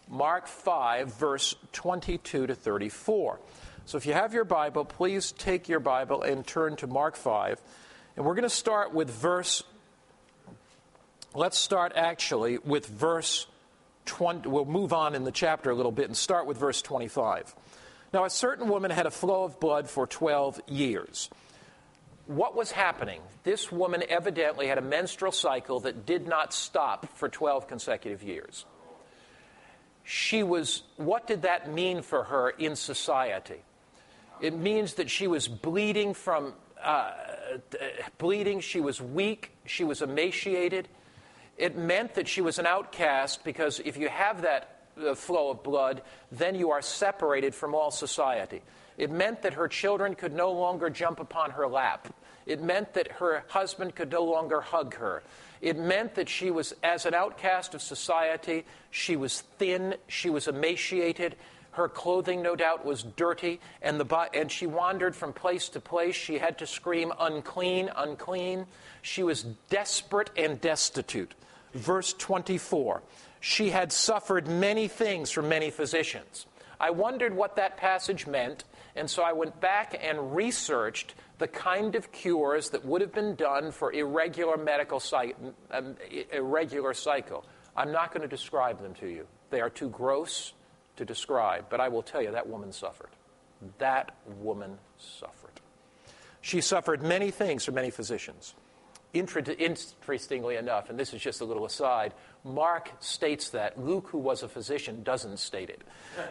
Mark five, verse twenty-two to thirty-four. So if you have your Bible, please take your Bible and turn to Mark five. And we're going to start with verse, let's start actually with verse twenty. We'll move on in the chapter a little bit and start with verse twenty-five. Now, a certain woman had a flow of blood for twelve years. What was happening? This woman evidently had a menstrual cycle that did not stop for twelve consecutive years. She was, what did that mean for her in society? It means that she was bleeding from, uh, bleeding, she was weak, she was emaciated. It meant that she was an outcast because if you have that uh, flow of blood, then you are separated from all society. It meant that her children could no longer jump upon her lap. It meant that her husband could no longer hug her. It meant that she was, as an outcast of society, she was thin, she was emaciated, her clothing, no doubt, was dirty, and, the, and she wandered from place to place. She had to scream, unclean, unclean. She was desperate and destitute. Verse twenty-four, she had suffered many things from many physicians. I wondered what that passage meant, and so I went back and researched the kind of cures that would have been done for irregular medical cy- um, irregular cycle. I'm not going to describe them to you. They are too gross to describe, but I will tell you that woman suffered. That woman suffered. She suffered many things from many physicians. Interestingly enough, and this is just a little aside, Mark states that. Luke, who was a physician, doesn't state it.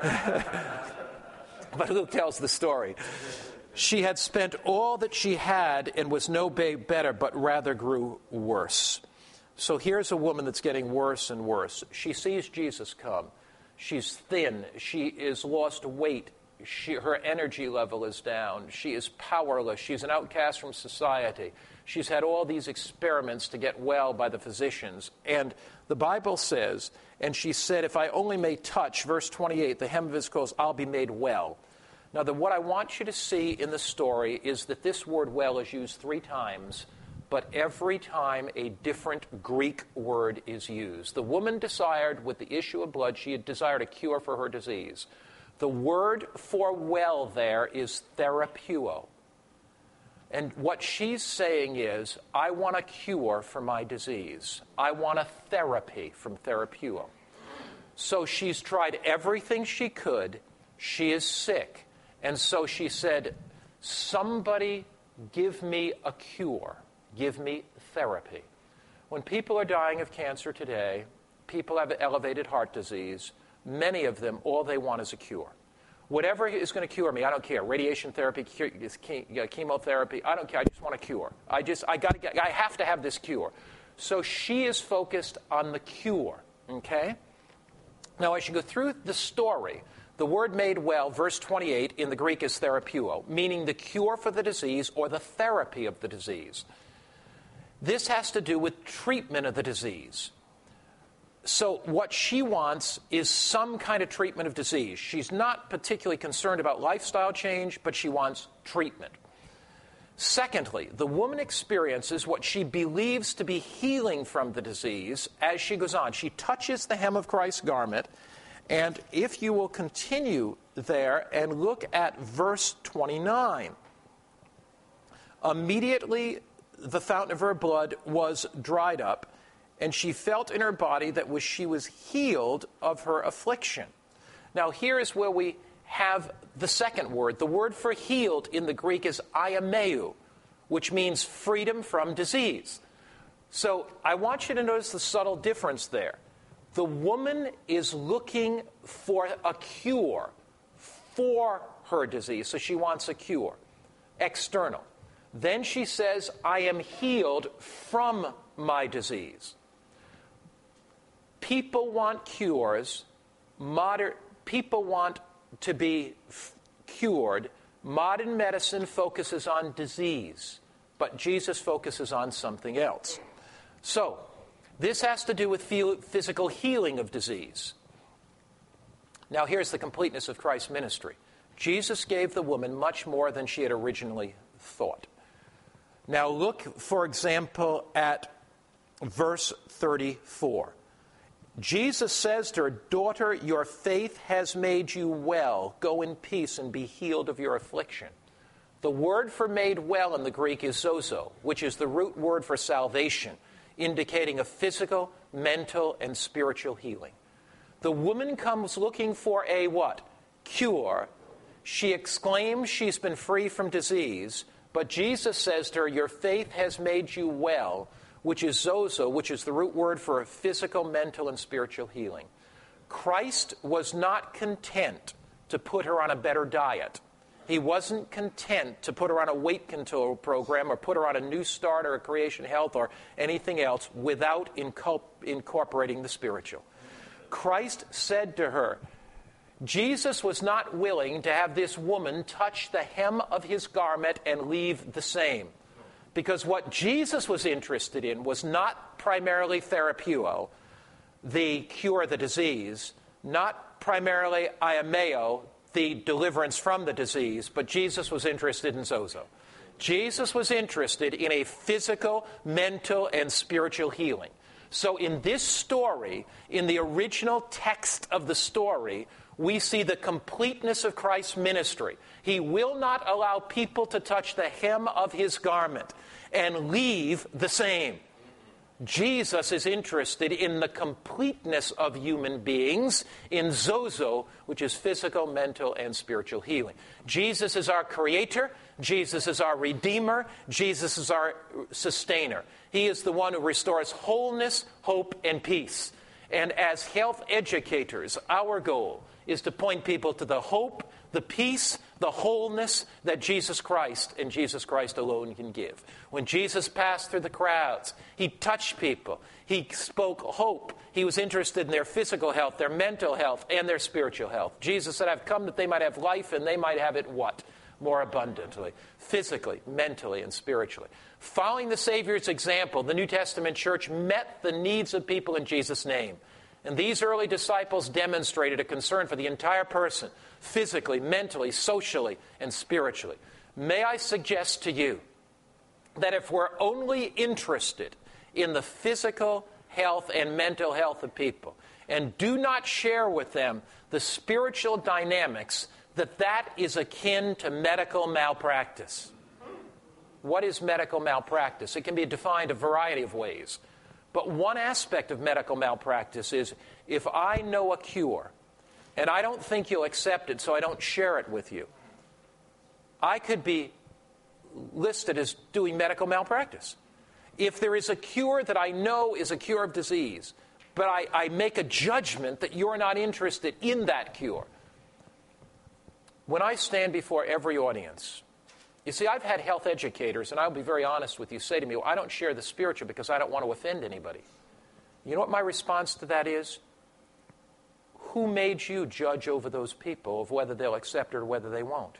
But Luke tells the story. She had spent all that she had and was no better, but rather grew worse. So here's a woman that's getting worse and worse. She sees Jesus come. She's thin. She is lost weight. She, her energy level is down. She is powerless. She's an outcast from society. She's had all these experiments to get well by the physicians. And the Bible says, and she said, if I only may touch, verse twenty-eight, the hem of his clothes, I'll be made well. Now, the, what I want you to see in the story is that this word well is used three times, but every time a different Greek word is used. The woman desired, with the issue of blood, she had desired a cure for her disease. The word for well there is therapeuo. And what she's saying is, I want a cure for my disease. I want a therapy from therapeuo. So she's tried everything she could. She is sick. And so she said, somebody give me a cure. Give me therapy. When people are dying of cancer today, people have elevated heart disease. Many of them, all they want is a cure. Whatever is going to cure me, I don't care. Radiation therapy, chemotherapy, I don't care. I just want a cure. I just, I got to get, I have to have this cure. So she is focused on the cure, okay? Now, as you go through the story, the word made well, verse twenty-eight, in the Greek is therapeuo, meaning the cure for the disease or the therapy of the disease. This has to do with treatment of the disease. So what she wants is some kind of treatment of disease. She's not particularly concerned about lifestyle change, but she wants treatment. Secondly, the woman experiences what she believes to be healing from the disease as she goes on. She touches the hem of Christ's garment, and if you will continue there and look at verse twenty-nine, immediately the fountain of her blood was dried up, and she felt in her body that was, she was healed of her affliction. Now, here is where we have the second word. The word for healed in the Greek is aiameu, which means freedom from disease. So I want you to notice the subtle difference there. The woman is looking for a cure for her disease, so she wants a cure, external. Then she says, I am healed from my disease. People want cures. Modern, people want to be f- cured. Modern medicine focuses on disease, but Jesus focuses on something else. So, this has to do with physical healing of disease. Now, here's the completeness of Christ's ministry. Jesus gave the woman much more than she had originally thought. Now, look, for example, at verse thirty-four. Jesus says to her, "Daughter, your faith has made you well. Go in peace and be healed of your affliction." The word for made well in the Greek is zozo, which is the root word for salvation, indicating a physical, mental, and spiritual healing. The woman comes looking for a what? Cure. She exclaims she's been free from disease, but Jesus says to her, "Your faith has made you well," which is zozo, which is the root word for a physical, mental, and spiritual healing. Christ was not content to put her on a better diet. He wasn't content to put her on a weight control program or put her on a New Start or a Creation Health or anything else without inculp- incorporating the spiritual. Christ said to her, Jesus was not willing to have this woman touch the hem of his garment and leave the same. Because what Jesus was interested in was not primarily therapeuo, the cure of the disease, not primarily iameo, the deliverance from the disease, but Jesus was interested in zozo. Jesus was interested in a physical, mental, and spiritual healing. So in this story, in the original text of the story, we see the completeness of Christ's ministry. He will not allow people to touch the hem of his garment and leave the same. Jesus is interested in the completeness of human beings, in zozo, which is physical, mental, and spiritual healing. Jesus is our creator. Jesus is our redeemer. Jesus is our sustainer. He is the one who restores wholeness, hope, and peace. And as health educators, our goal is to point people to the hope, the peace, the wholeness that Jesus Christ and Jesus Christ alone can give. When Jesus passed through the crowds, he touched people. He spoke hope. He was interested in their physical health, their mental health, and their spiritual health. Jesus said, "I've come that they might have life, and they might have it" what? More abundantly, physically, mentally, and spiritually. Following the Savior's example, the New Testament church met the needs of people in Jesus' name. And these early disciples demonstrated a concern for the entire person, physically, mentally, socially, and spiritually. May I suggest to you that if we're only interested in the physical health and mental health of people and do not share with them the spiritual dynamics, that that is akin to medical malpractice. What is medical malpractice? It can be defined a variety of ways. But one aspect of medical malpractice is if I know a cure and I don't think you'll accept it, so I don't share it with you, I could be listed as doing medical malpractice. If there is a cure that I know is a cure of disease, but I, I make a judgment that you're not interested in that cure. When I stand before every audience, you see, I've had health educators, and I'll be very honest with you, say to me, well, I don't share the spiritual because I don't want to offend anybody. You know what my response to that is? Who made you judge over those people of whether they'll accept it or whether they won't?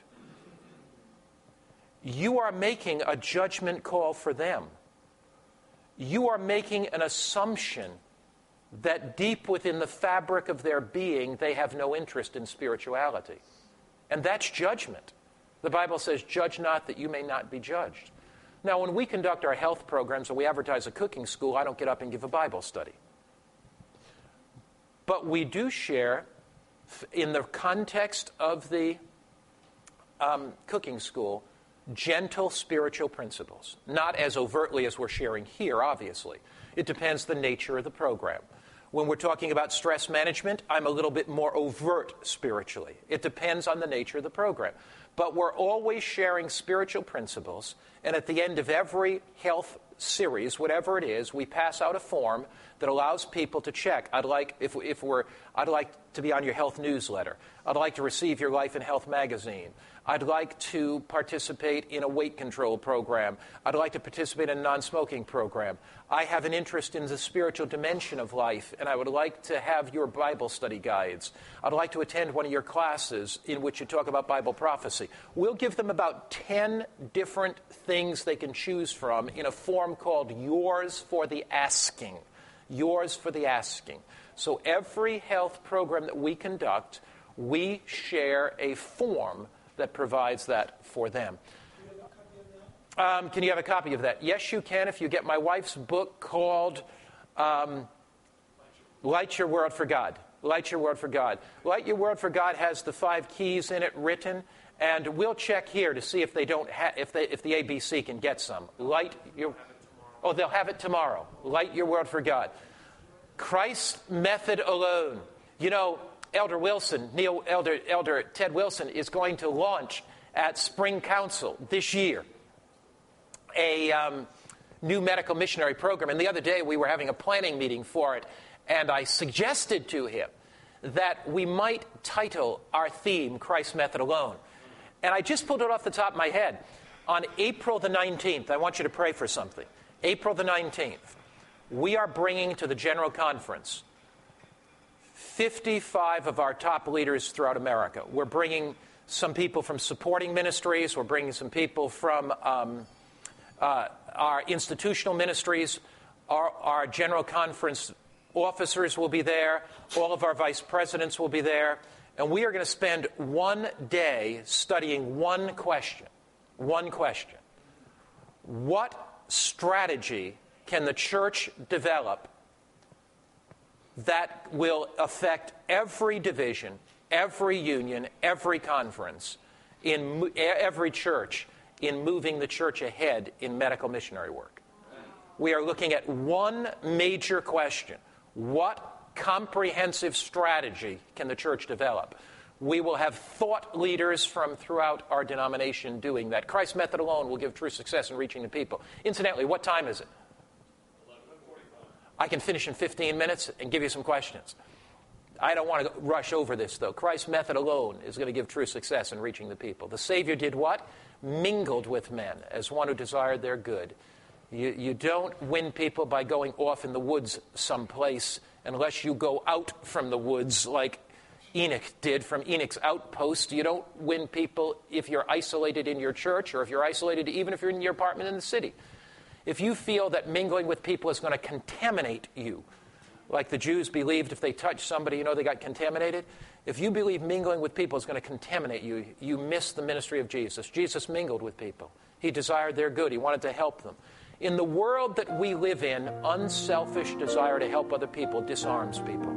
You are making a judgment call for them. You are making an assumption that deep within the fabric of their being, they have no interest in spirituality. And that's judgment. The Bible says, "Judge not that you may not be judged." Now, when we conduct our health programs or we advertise a cooking school, I don't get up and give a Bible study. But we do share, in the context of the um, cooking school, gentle spiritual principles. Not as overtly as we're sharing here, obviously. It depends the nature of the program. When we're talking about stress management, I'm a little bit more overt spiritually. It depends on the nature of the program. But we're always sharing spiritual principles, and at the end of every health series, whatever it is, we pass out a form that allows people to check. I'd like, if, if we're, I'd like to be on your health newsletter. I'd like to receive your Life and Health magazine. I'd like to participate in a weight control program. I'd like to participate in a non-smoking program. I have an interest in the spiritual dimension of life, and I would like to have your Bible study guides. I'd like to attend one of your classes in which you talk about Bible prophecy. We'll give them about ten different things they can choose from in a form called Yours for the Asking. Yours for the Asking. So every health program that we conduct, we share a form that provides that for them. Um, can you have a copy of that? Yes, you can if you get my wife's book called um, Light your world for God. Light your world for God. Light your world for God has the five keys in it written, and we'll check here to see if they don't ha- if they if the A B C can get some. Light your Oh, they'll have it tomorrow. Light your world for God. Christ's method alone. You know, Elder Wilson, Neil Elder Elder Ted Wilson is going to launch at Spring Council this year a um, new medical missionary program. And the other day we were having a planning meeting for it, and I suggested to him that we might title our theme Christ's Method Alone. And I just pulled it off the top of my head. On April the nineteenth, I want you to pray for something. April the nineteenth, we are bringing to the General Conference fifty-five of our top leaders throughout America. We're bringing some people from supporting ministries. We're bringing some people from um, uh, our institutional ministries. Our, our General Conference officers will be there. All of our vice presidents will be there. And we are going to spend one day studying one question. One question. What strategy can the church develop that will affect every division, every union, every conference, in every church, in moving the church ahead in medical missionary work? We are looking at one major question. What comprehensive strategy can the church develop? We will have thought leaders from throughout our denomination doing that. Christ's method alone will give true success in reaching the people. Incidentally, what time is it? eleven forty-five. I can finish in fifteen minutes and give you some questions. I don't want to rush over this, though. Christ's method alone is going to give true success in reaching the people. The Savior did what? Mingled with men as one who desired their good. You, you don't win people by going off in the woods someplace unless you go out from the woods like Enoch did from Enoch's outpost. You don't win people if you're isolated in your church, or if you're isolated even if you're in your apartment in the city. If you feel that mingling with people is going to contaminate you, like the Jews believed if they touched somebody, you know, they got contaminated. If you believe mingling with people is going to contaminate you, you miss the ministry of Jesus. Jesus mingled with people. He desired their good. He wanted to help them. In the world that we live in, unselfish desire to help other people disarms people.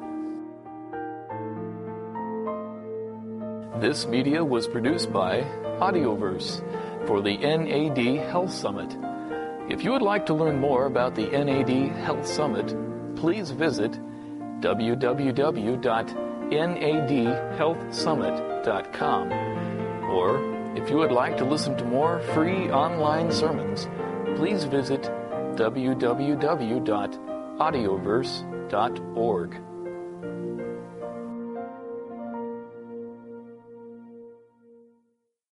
This media was produced by Audioverse for the N A D Health Summit. If you would like to learn more about the N A D Health Summit, please visit w w w dot n a d health summit dot com. Or, if you would like to listen to more free online sermons, please visit w w w dot audioverse dot org.